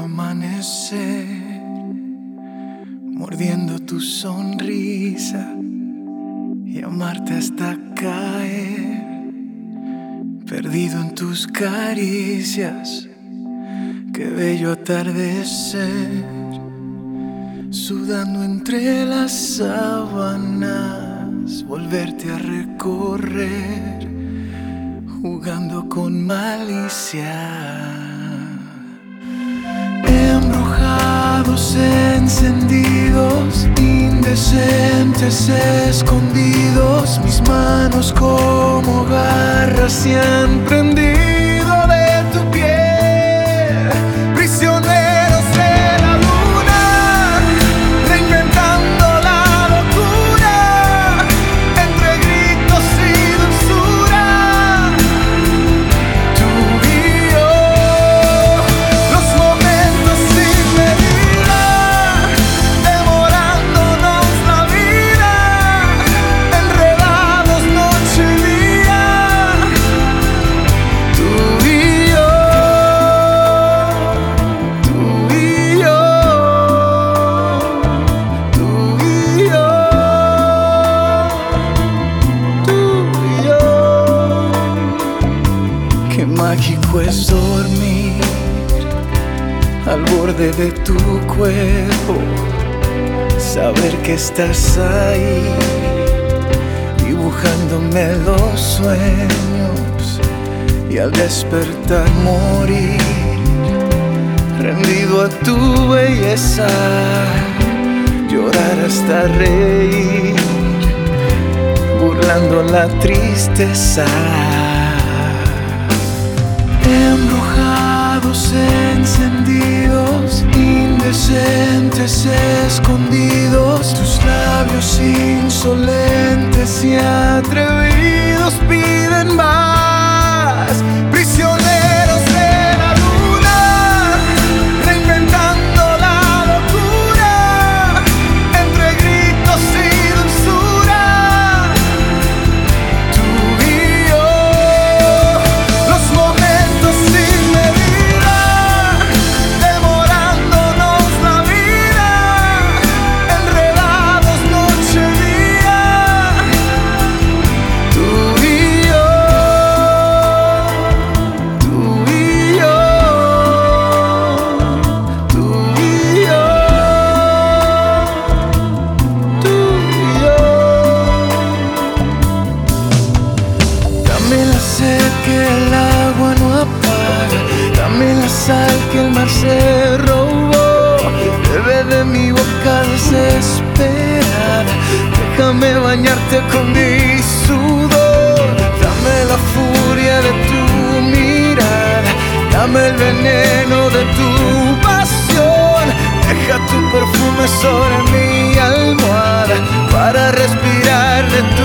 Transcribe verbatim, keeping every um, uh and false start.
amanecer, mordiendo tu sonrisa y amarte hasta caer, perdido en tus caricias. Qué bello atardecer, sudando entre las sábanas, volverte a recorrer, jugando con malicia. Embrujados, encendidos, indecentes, escondidos, mis manos como garras se han prendido de tu piel. Prisioneros de la luna, reinventando la locura, entre gritos y dulzura, tú y yo. Los momentos sin medida, devorándonos la vida, enredados noche y día, tú y yo, tú y yo, tú y yo, tú y yo. Qué mágico es dormir al borde de tu cuerpo, saber que estás ahí, dibujándome los sueños, y al despertar morir, rendido a tu belleza, llorar hasta reír, burlando la tristeza. Embrujados, encendidos, indecentes, escondidos, tus labios insolentes y atrevidos piden más. Prisioneros de la luna, reinventando la locura, entre gritos y dulzura, tú y yo. Los momentos sin medida, devorándonos la vida, enredados noche y día, tú y yo, tú y yo, tú y yo, tú y yo. Dame la sed que el agua no apaga, dame la sal que el mar se robó, bebe de mi boca desesperada, déjame bañarte con mi sudor, dame la furia de tu mirada, dame el veneno de tu pasión, deja tu perfume sobre mi almohada para respirar de tu